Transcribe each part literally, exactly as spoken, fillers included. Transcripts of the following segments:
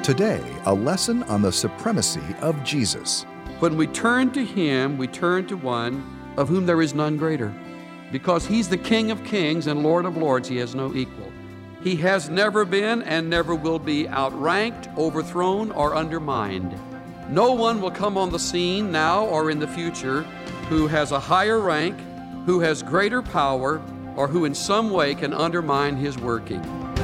Today, a lesson on the supremacy of Jesus. When we turn to Him, we turn to one of whom there is none greater. Because He's the King of kings and Lord of lords, He has no equal. He has never been and never will be outranked, overthrown, or undermined. No one will come on the scene now or in the future who has a higher rank, who has greater power, or who in some way can undermine His working.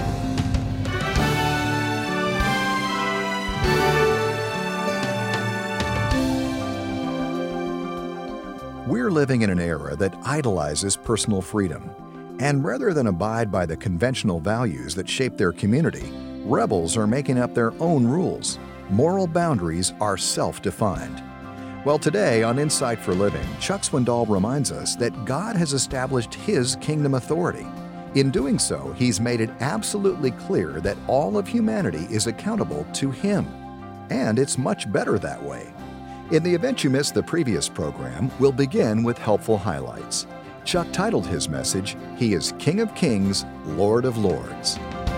We're living in an era that idolizes personal freedom. And rather than abide by the conventional values that shape their community, rebels are making up their own rules. Moral boundaries are self-defined. Well, today on Insight for Living, Chuck Swindoll reminds us that God has established His kingdom authority. In doing so, He's made it absolutely clear that all of humanity is accountable to Him. And it's much better that way. In the event you missed the previous program, we'll begin with helpful highlights. Chuck titled his message, He is King of Kings, Lord of Lords.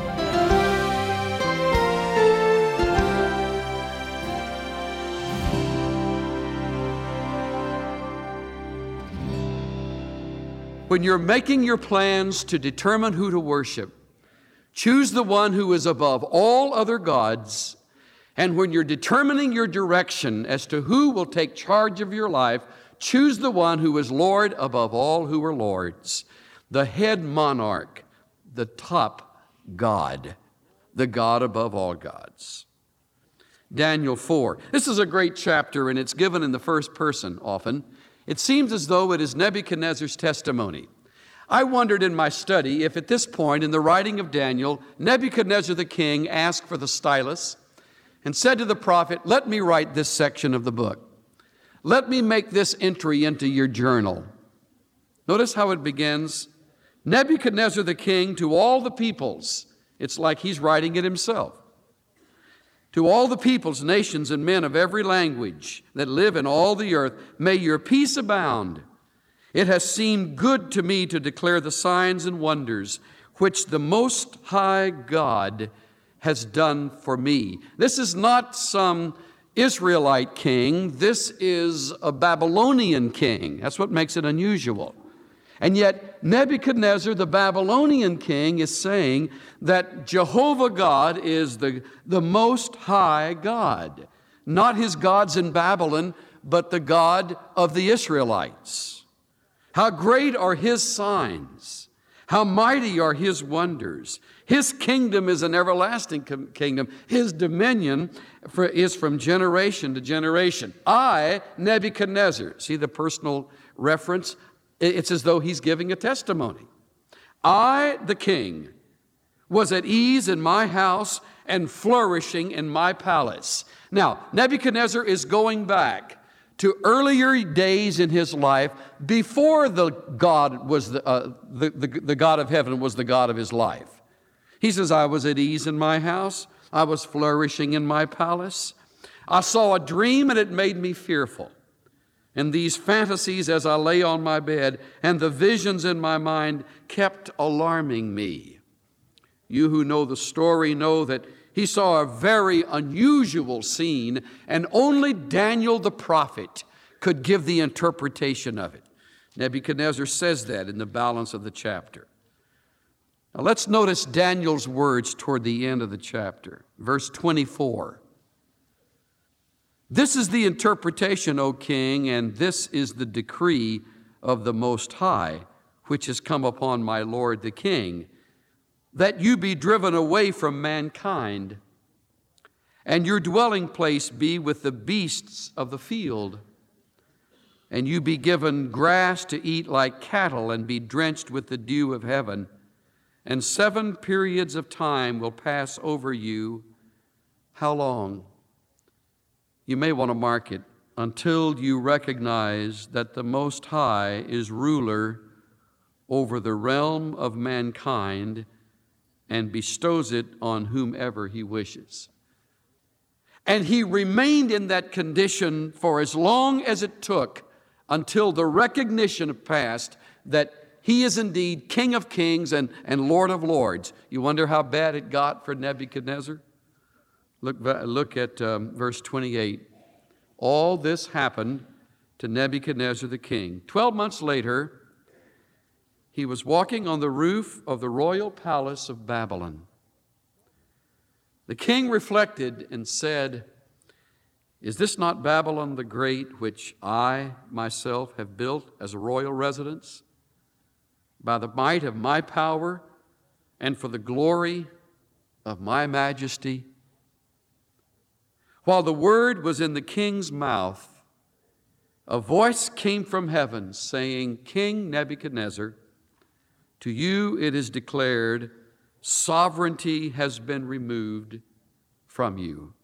When you're making your plans to determine who to worship, choose the one who is above all other gods. And when you're determining your direction as to who will take charge of your life, choose the one who is Lord above all who are lords, the head monarch, the top God, the God above all gods. Daniel four. This is a great chapter, and it's given in the first person often. It seems as though it is Nebuchadnezzar's testimony. I wondered in my study if at this point in the writing of Daniel, Nebuchadnezzar the king asked for the stylus and said to the prophet, "Let me write this section of the book. Let me make this entry into your journal." Notice how it begins. Nebuchadnezzar the king to all the peoples. It's like he's writing it himself. To all the peoples, nations, and men of every language that live in all the earth, may your peace abound. It has seemed good to me to declare the signs and wonders which the Most High God has done for me. This is not some Israelite king. This is a Babylonian king. That's what makes it unusual. And yet Nebuchadnezzar, the Babylonian king, is saying that Jehovah God is the, the Most High God. Not his gods in Babylon, but the God of the Israelites. How great are His signs! How mighty are His wonders! His kingdom is an everlasting kingdom. His dominion for, is from generation to generation. I, Nebuchadnezzar, see the personal reference? It's as though he's giving a testimony. I, the king, was at ease in my house and flourishing in my palace. Now, Nebuchadnezzar is going back to earlier days in his life before the God was the, uh, the, the, the God of heaven was the God of his life. He says, I was at ease in my house. I was flourishing in my palace. I saw a dream and it made me fearful. And these fantasies as I lay on my bed and the visions in my mind kept alarming me. You who know the story know that he saw a very unusual scene, and only Daniel the prophet could give the interpretation of it. Nebuchadnezzar says that in the balance of the chapter. Now let's notice Daniel's words toward the end of the chapter. Verse twenty-four. This is the interpretation, O king, and this is the decree of the Most High, which has come upon my lord the king, that you be driven away from mankind, and your dwelling place be with the beasts of the field, and you be given grass to eat like cattle, and be drenched with the dew of heaven. And seven periods of time will pass over you. How long? You may want to mark it. Until you recognize that the Most High is ruler over the realm of mankind and bestows it on whomever He wishes. And he remained in that condition for as long as it took until the recognition passed that He is indeed King of kings and, and Lord of lords. You wonder how bad it got for Nebuchadnezzar? Look, look at um, verse twenty-eight. All this happened to Nebuchadnezzar the king. Twelve months later, he was walking on the roof of the royal palace of Babylon. The king reflected and said, "Is this not Babylon the Great, which I myself have built as a royal residence? By the might of my power and for the glory of my majesty?" While the word was in the king's mouth, a voice came from heaven saying, "King Nebuchadnezzar, to you it is declared, sovereignty has been removed from you.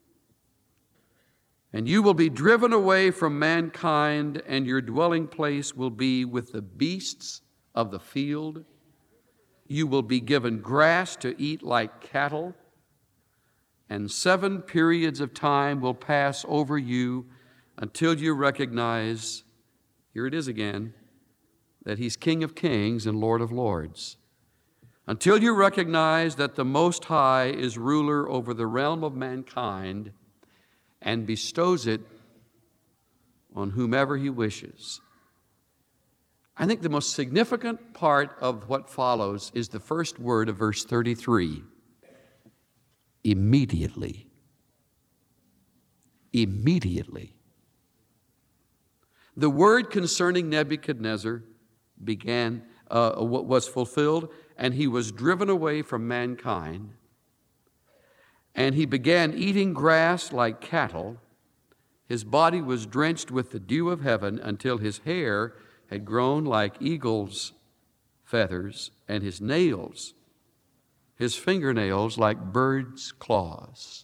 And you will be driven away from mankind, and your dwelling place will be with the beasts of the field. You will be given grass to eat like cattle, and seven periods of time will pass over you until you recognize," here it is again, "that He's King of Kings and Lord of Lords. Until you recognize that the Most High is ruler over the realm of mankind and bestows it on whomever He wishes." I think the most significant part of what follows is the first word of verse thirty-three. Immediately. Immediately. The word concerning Nebuchadnezzar began, uh, was fulfilled, and he was driven away from mankind. And he began eating grass like cattle. His body was drenched with the dew of heaven until his hair had grown like eagle's feathers, and his nails, his fingernails like birds' claws.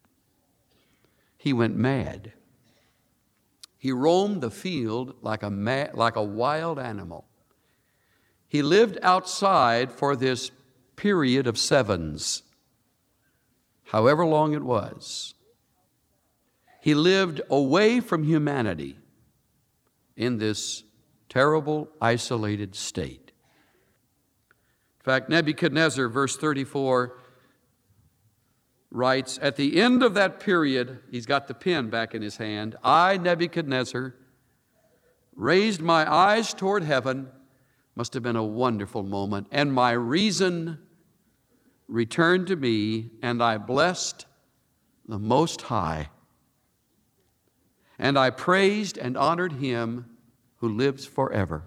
He went mad. He roamed the field like a ma- like a wild animal. He lived outside for this period of sevens, however long it was. He lived away from humanity in this terrible, isolated state. In fact, Nebuchadnezzar, verse thirty-four, writes, at the end of that period, he's got the pen back in his hand, I, Nebuchadnezzar, raised my eyes toward heaven. Must have been a wonderful moment. And my reason returned to me, and I blessed the Most High. And I praised and honored Him who lives forever.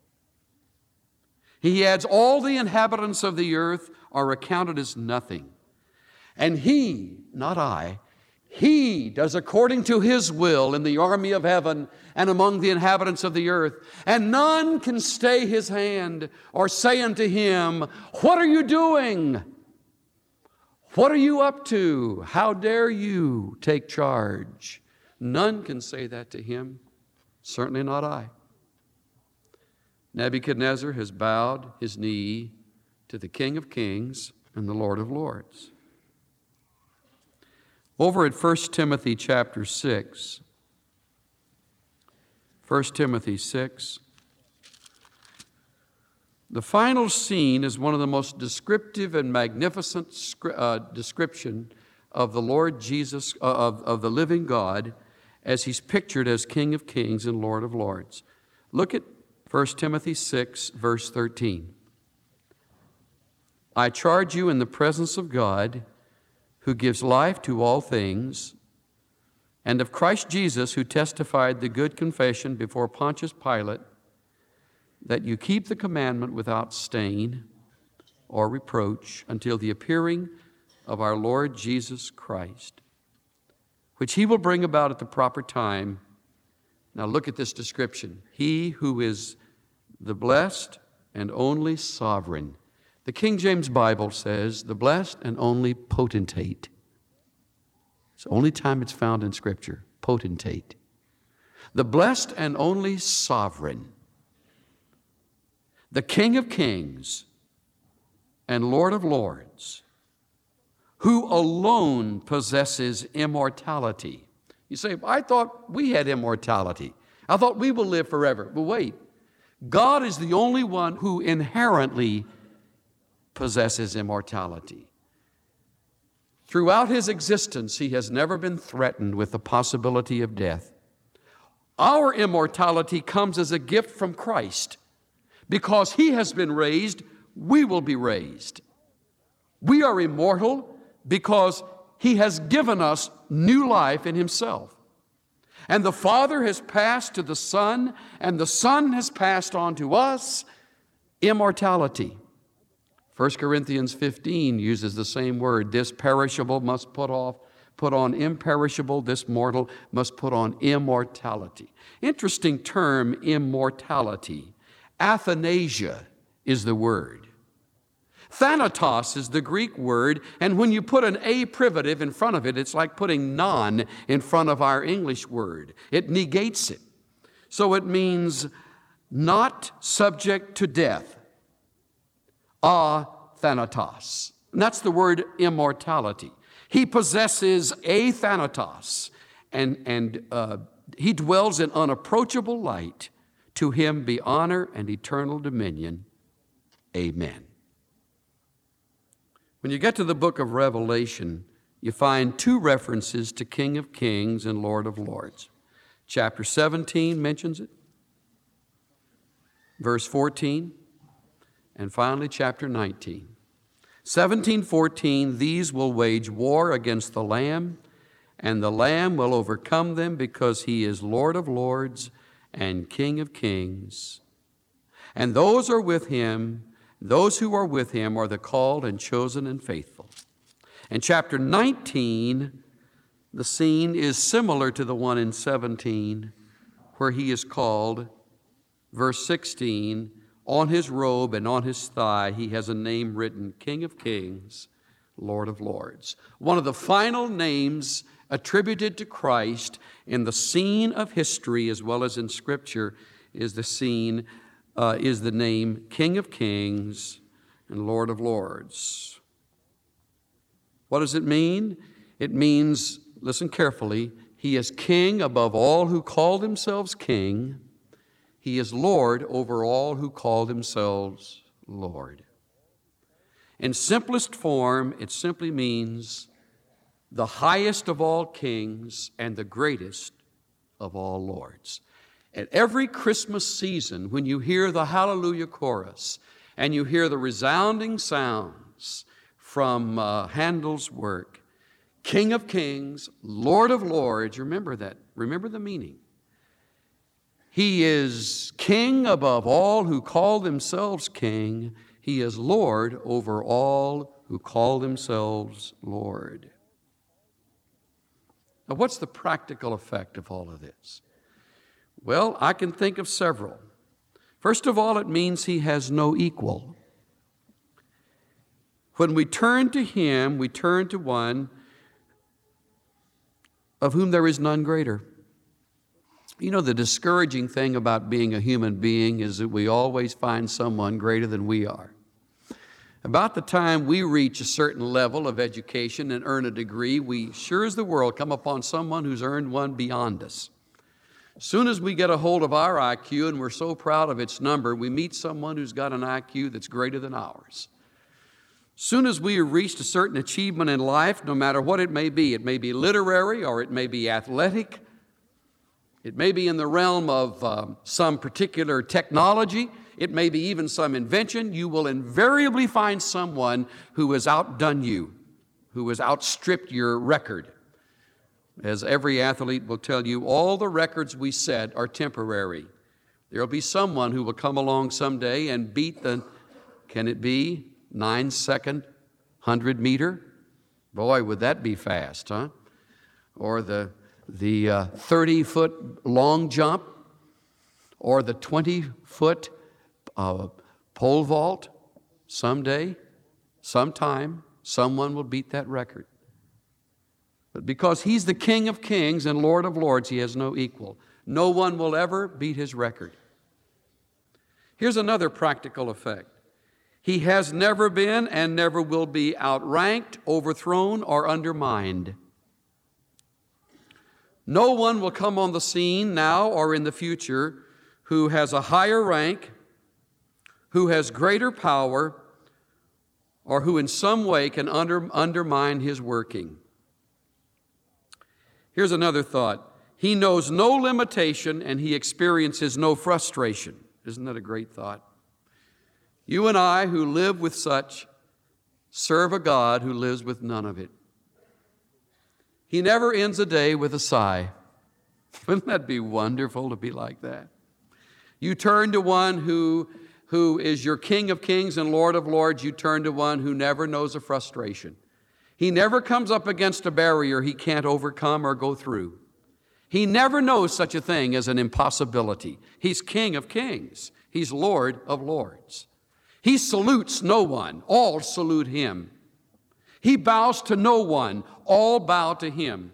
He adds, all the inhabitants of the earth are accounted as nothing. And He, not I, He does according to His will in the army of heaven and among the inhabitants of the earth. And none can stay His hand or say unto Him, what are you doing? What are you up to? How dare you take charge? None can say that to Him, certainly not I. Nebuchadnezzar has bowed his knee to the King of Kings and the Lord of Lords. Over at First Timothy chapter six, First Timothy six, the final scene is one of the most descriptive and magnificent uh, description of the Lord Jesus, uh, of, of the living God, as He's pictured as King of Kings and Lord of Lords. Look at First Timothy six, verse thirteen. I charge you in the presence of God, who gives life to all things, and of Christ Jesus, who testified the good confession before Pontius Pilate, that you keep the commandment without stain or reproach until the appearing of our Lord Jesus Christ, which He will bring about at the proper time. Now look at this description. He who is the blessed and only sovereign. The King James Bible says the blessed and only potentate. It's the only time it's found in Scripture, potentate. The blessed and only sovereign. The King of Kings and Lord of Lords, who alone possesses immortality. You say, I thought we had immortality. I thought we will live forever. But wait, God is the only one who inherently possesses immortality. Throughout his existence, he has never been threatened with the possibility of death. Our immortality comes as a gift from Christ. Because he has been raised, we will be raised. We are immortal because he has given us new life in himself. And the Father has passed to the Son, and the Son has passed on to us immortality. First Corinthians fifteen uses the same word. This perishable must put off, put on imperishable. This mortal must put on immortality. Interesting term, immortality. Athanasia is the word. Thanatos is the Greek word, and when you put an a privative in front of it, it's like putting non in front of our English word. It negates it. So it means not subject to death. Athanatos. And that's the word immortality. He possesses a thanatos, and, and uh, he dwells in unapproachable light. To him be honor and eternal dominion. Amen. When you get to the book of Revelation, you find two references to King of Kings and Lord of Lords. Chapter seventeen mentions it, verse fourteen, and finally chapter nineteen. seventeen fourteen, these will wage war against the Lamb, and the Lamb will overcome them because he is Lord of Lords and King of Kings. And those are with him, those who are with him are the called and chosen and faithful. In chapter nineteen, the scene is similar to the one in seventeen, where he is called, verse sixteen, on his robe and on his thigh he has a name written, King of Kings, Lord of Lords. One of the final names attributed to Christ in the scene of history as well as in Scripture is the scene, uh, is the name King of Kings and Lord of Lords. What does it mean? It means, listen carefully, he is king above all who call themselves king. He is Lord over all who call themselves Lord. In simplest form, it simply means the highest of all kings and the greatest of all lords. At every Christmas season, when you hear the Hallelujah chorus and you hear the resounding sounds from uh, Handel's work, King of Kings, Lord of Lords, remember that. Remember the meaning. He is king above all who call themselves king. He is Lord over all who call themselves Lord. Now, what's the practical effect of all of this? Well, I can think of several. First of all, it means he has no equal. When we turn to him, we turn to one of whom there is none greater. You know, the discouraging thing about being a human being is that we always find someone greater than we are. About the time we reach a certain level of education and earn a degree, we sure as the world come upon someone who's earned one beyond us. As soon as we get a hold of our I Q and we're so proud of its number, we meet someone who's got an I Q that's greater than ours. As soon as we have reached a certain achievement in life, no matter what it may be, it may be literary or it may be athletic, it may be in the realm of um, some particular technology, it may be even some invention, you will invariably find someone who has outdone you, who has outstripped your record. As every athlete will tell you, all the records we set are temporary. There will be someone who will come along someday and beat the, can it be, nine-second, hundred-meter? Boy, would that be fast, huh? Or the the uh, thirty-foot long jump, or the twenty-foot uh, pole vault. Someday, sometime, someone will beat that record. But because he's the King of Kings and Lord of Lords, he has no equal. No one will ever beat his record. Here's another practical effect. He has never been and never will be outranked, overthrown, or undermined. No one will come on the scene now or in the future who has a higher rank, who has greater power, or who in some way can under, undermine his working. Here's another thought. He knows no limitation and he experiences no frustration. Isn't that a great thought? You and I, who live with such, serve a God who lives with none of it. He never ends a day with a sigh. Wouldn't that be wonderful to be like that? You turn to one who, who is your King of Kings and Lord of Lords. You turn to one who never knows a frustration. He never comes up against a barrier he can't overcome or go through. He never knows such a thing as an impossibility. He's King of Kings. He's Lord of Lords. He salutes no one. All salute him. He bows to no one. All bow to him.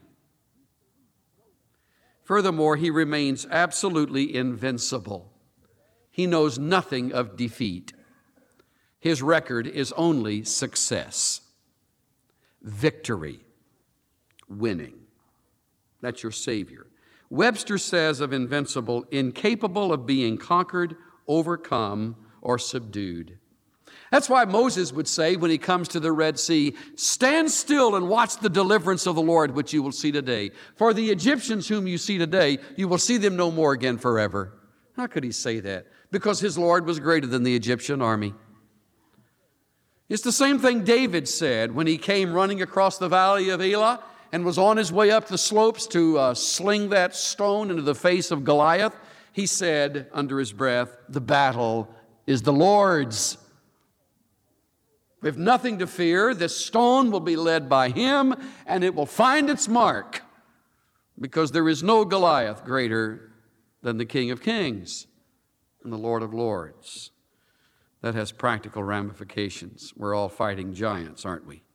Furthermore, he remains absolutely invincible. He knows nothing of defeat. His record is only success, victory, winning. That's your Savior. Webster says of invincible, incapable of being conquered, overcome, or subdued. That's why Moses would say when he comes to the Red Sea, stand still and watch the deliverance of the Lord, which you will see today. For the Egyptians whom you see today, you will see them no more again forever. How could he say that? Because his Lord was greater than the Egyptian army. It's the same thing David said when he came running across the valley of Elah and was on his way up the slopes to uh, sling that stone into the face of Goliath. He said under his breath, the battle is the Lord's. We have nothing to fear. This stone will be led by him, and it will find its mark, because there is no Goliath greater than the King of Kings and the Lord of Lords. That has practical ramifications. We're all fighting giants, aren't we?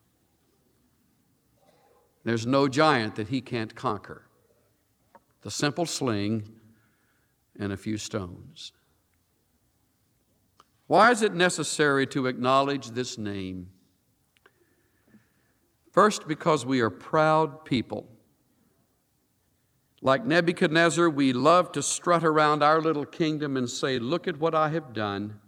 There's no giant that he can't conquer. The simple sling and a few stones. Why is it necessary to acknowledge this name? First, because we are proud people. Like Nebuchadnezzar, we love to strut around our little kingdom and say, look at what I have done.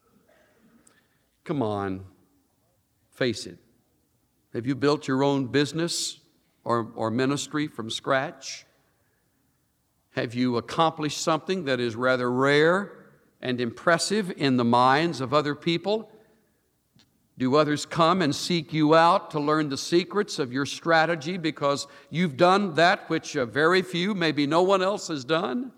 Come on, face it. Have you built your own business or, or ministry from scratch? Have you accomplished something that is rather rare and impressive in the minds of other people? Do others come and seek you out to learn the secrets of your strategy because you've done that which very few, maybe no one else has done?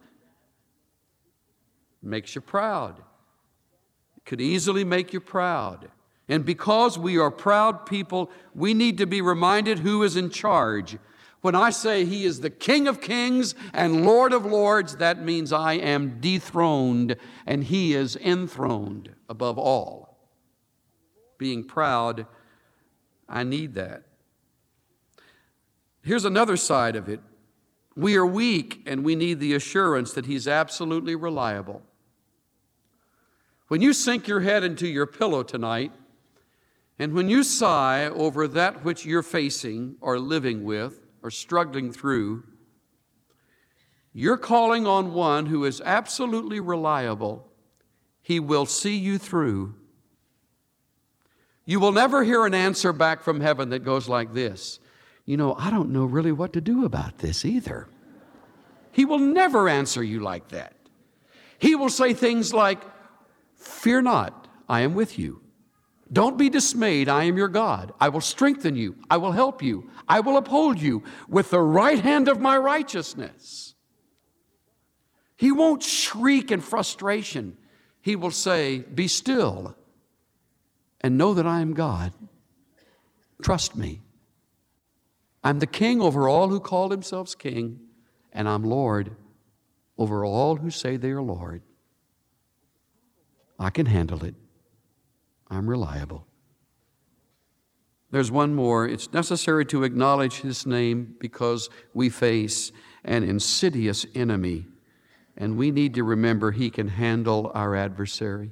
It makes you proud. It could easily make you proud. And because we are proud people, we need to be reminded who is in charge. When I say he is the King of Kings and Lord of Lords, that means I am dethroned and he is enthroned above all. Being proud, I need that. Here's another side of it. We are weak and we need the assurance that he's absolutely reliable. When you sink your head into your pillow tonight, and when you sigh over that which you're facing or living with or struggling through, you're calling on one who is absolutely reliable. He will see you through. You will never hear an answer back from heaven that goes like this. You know, I don't know really what to do about this either. He will never answer you like that. He will say things like, fear not, I am with you. Don't be dismayed, I am your God. I will strengthen you. I will help you. I will uphold you with the right hand of my righteousness. He won't shriek in frustration. He will say, be still and know that I am God. Trust me. I'm the king over all who call themselves king, and I'm Lord over all who say they are Lord. I can handle it. I'm reliable. There's one more. It's necessary to acknowledge his name because we face an insidious enemy, and we need to remember he can handle our adversary.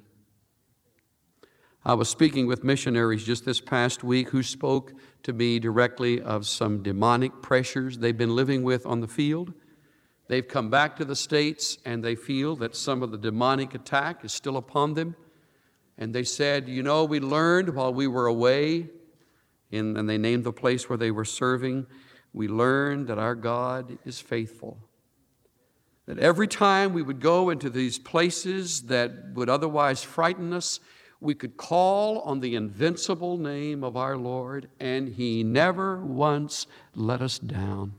I was speaking with missionaries just this past week who spoke to me directly of some demonic pressures they've been living with on the field. They've come back to the States and they feel that some of the demonic attack is still upon them. And they said, you know, we learned while we were away, in, and they named the place where they were serving, we learned that our God is faithful. That every time we would go into these places that would otherwise frighten us, we could call on the invincible name of our Lord, and He never once let us down.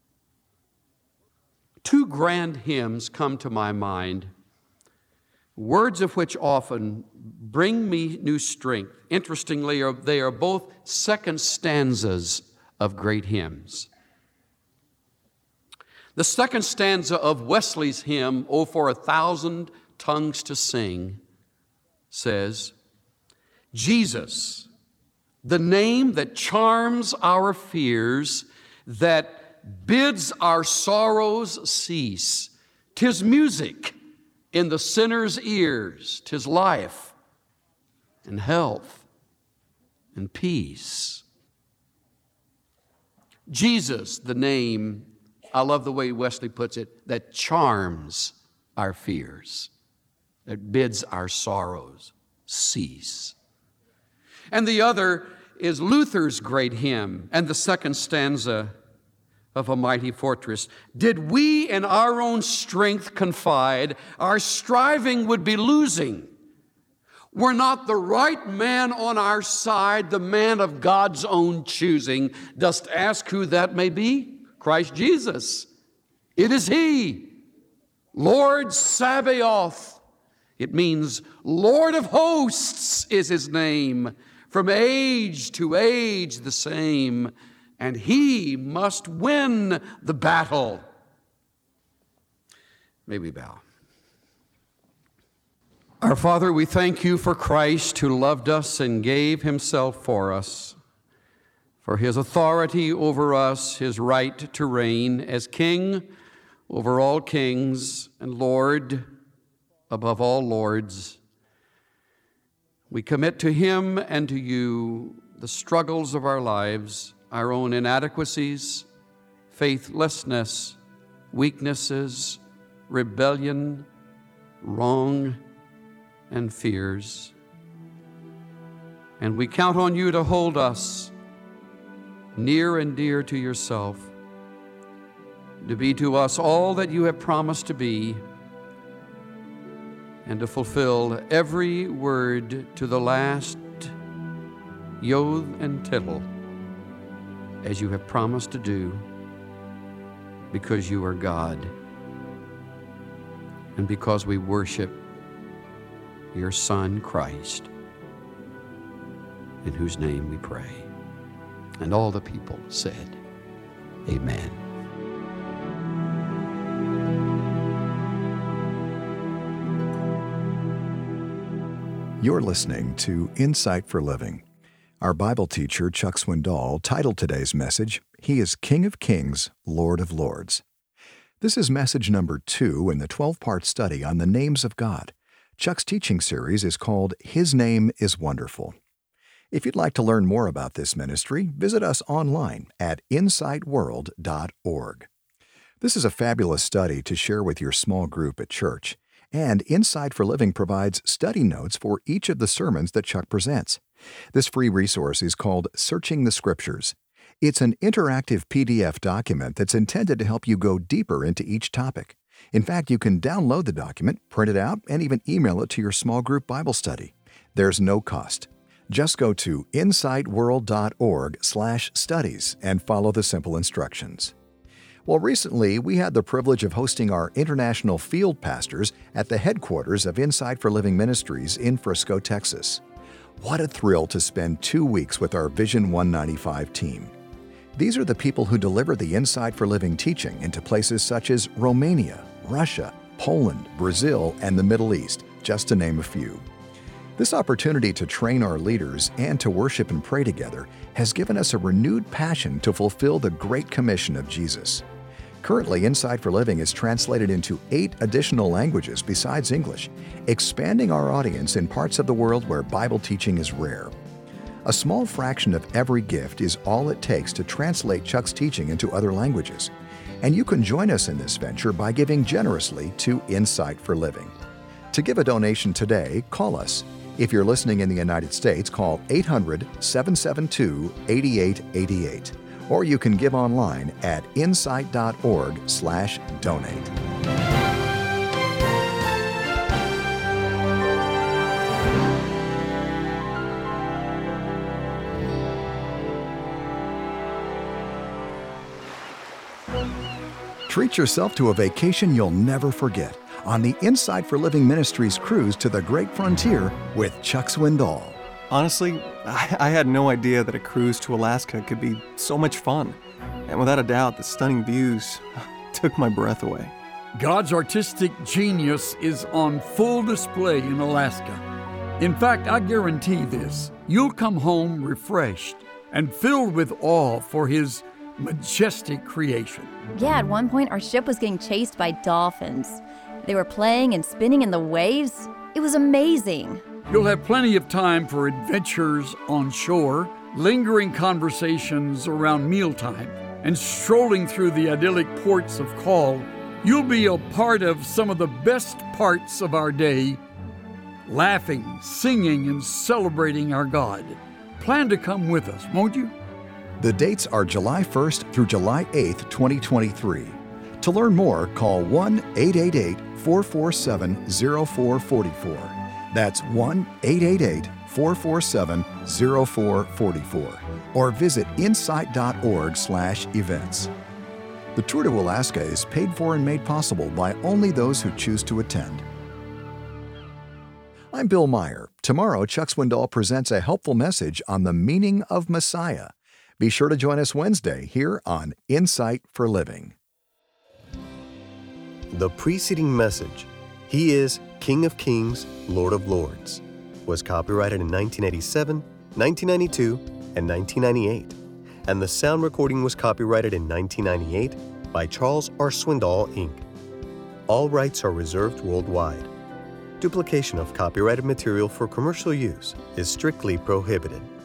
Two grand hymns come to my mind, words of which often bring me new strength. Interestingly, they are both second stanzas of great hymns. The second stanza of Wesley's hymn, "Oh, for a Thousand Tongues to Sing," says, Jesus, the name that charms our fears, that bids our sorrows cease. 'Tis music in the sinner's ears. 'Tis life and health and peace. Jesus, the name, I love the way Wesley puts it, that charms our fears, that bids our sorrows cease. And the other is Luther's great hymn and the second stanza of A Mighty Fortress. Did we in our own strength confide, our striving would be losing. Were not the right man on our side, the man of God's own choosing. Dost ask who that may be? Christ Jesus. It is He, Lord Sabaoth. It means Lord of hosts is His name, from age to age the same, and He must win the battle. May we bow. Our Father, we thank You for Christ who loved us and gave Himself for us, for His authority over us, His right to reign as King over all kings and Lord above all lords. We commit to Him and to You the struggles of our lives, our own inadequacies, faithlessness, weaknesses, rebellion, wrong, and fears. And we count on You to hold us near and dear to Yourself, to be to us all that You have promised to be, and to fulfill every word to the last jot and tittle, as You have promised to do, because You are God, and because we worship Your Son, Christ, in whose name we pray. And all the people said, Amen. You're listening to Insight for Living. Our Bible teacher, Chuck Swindoll, titled today's message, He is King of Kings, Lord of Lords. This is message number two in the twelve-part study on the names of God. Chuck's teaching series is called His Name is Wonderful. If you'd like to learn more about this ministry, visit us online at insight world dot org. This is a fabulous study to share with your small group at church. And Insight for Living provides study notes for each of the sermons that Chuck presents. This free resource is called Searching the Scriptures. It's an interactive P D F document that's intended to help you go deeper into each topic. In fact, you can download the document, print it out, and even email it to your small group Bible study. There's no cost. Just go to insight world dot org slash studies and follow the simple instructions. Well, recently, we had the privilege of hosting our international field pastors at the headquarters of Insight for Living Ministries in Frisco, Texas. What a thrill to spend two weeks with our Vision one ninety-five team. These are the people who deliver the Insight for Living teaching into places such as Romania, Russia, Poland, Brazil, and the Middle East, just to name a few. This opportunity to train our leaders and to worship and pray together has given us a renewed passion to fulfill the Great Commission of Jesus. Currently, Insight for Living is translated into eight additional languages besides English, expanding our audience in parts of the world where Bible teaching is rare. A small fraction of every gift is all it takes to translate Chuck's teaching into other languages. And you can join us in this venture by giving generously to Insight for Living. To give a donation today, call us If you're listening in the United States, call eight hundred, seven seven two, eight eight eight eight. Or you can give online at insight.org slash donate. Treat yourself to a vacation you'll never forget on the Insight for Living Ministries cruise to the Great Frontier with Chuck Swindoll. Honestly, I, I had no idea that a cruise to Alaska could be so much fun. And without a doubt, the stunning views took my breath away. God's artistic genius is on full display in Alaska. In fact, I guarantee this, you'll come home refreshed and filled with awe for His majestic creation. Yeah, at one point our ship was getting chased by dolphins. They were playing and spinning in the waves. It was amazing. You'll have plenty of time for adventures on shore, lingering conversations around mealtime, and strolling through the idyllic ports of call. You'll be a part of some of the best parts of our day, laughing, singing, and celebrating our God. Plan to come with us, won't you? The dates are July first through July eighth, twenty twenty-three. To learn more, call one eight eight eight, four four seven, zero four four four. That's one eight eight eight, four four seven, zero four four four. Or visit insight.org slash events. The tour to Alaska is paid for and made possible by only those who choose to attend. I'm Bill Meyer. Tomorrow, Chuck Swindoll presents a helpful message on the meaning of Messiah. Be sure to join us Wednesday here on Insight for Living. The preceding message, He is King of Kings, Lord of Lords, was copyrighted in nineteen eighty-seven, nineteen ninety-two, and nineteen ninety-eight, and the sound recording was copyrighted in nineteen ninety-eight by Charles R. Swindoll, Incorporated. All rights are reserved worldwide. Duplication of copyrighted material for commercial use is strictly prohibited.